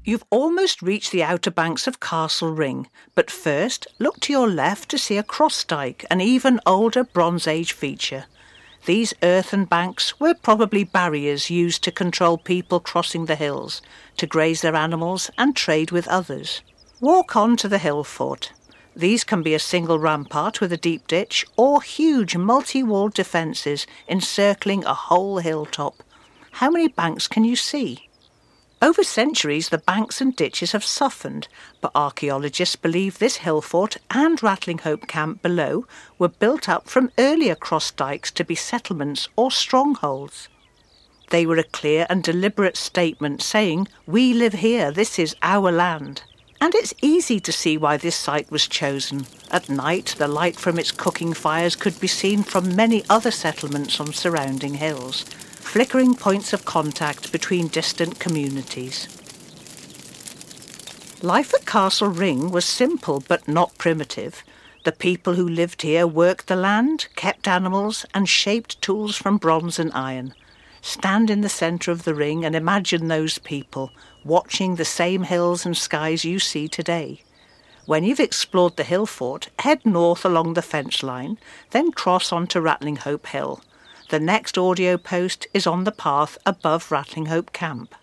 You've almost reached the outer banks of Castle Ring, but first look to your left to see a cross dyke, an even older Bronze Age feature. These earthen banks were probably barriers used to control people crossing the hills, to graze their animals and trade with others. Walk on to the hill fort. These can be a single rampart with a deep ditch or huge multi-walled defences encircling a whole hilltop. How many banks can you see? Over centuries, the banks and ditches have softened, but archaeologists believe this hill fort and Rattling Hope camp below were built up from earlier cross dykes to be settlements or strongholds. They were a clear and deliberate statement saying, "We live here, this is our land." And it's easy to see why this site was chosen. At night, the light from its cooking fires could be seen from many other settlements on surrounding hills, flickering points of contact between distant communities. Life at Castle Ring was simple but not primitive. The people who lived here worked the land, kept animals, and shaped tools from bronze and iron. Stand in the centre of the ring and imagine those people, watching the same hills and skies you see today. When you've explored the hill fort, head north along the fence line, then cross on to Rattling Hope Hill. The next audio post is on the path above Rattling Hope Camp.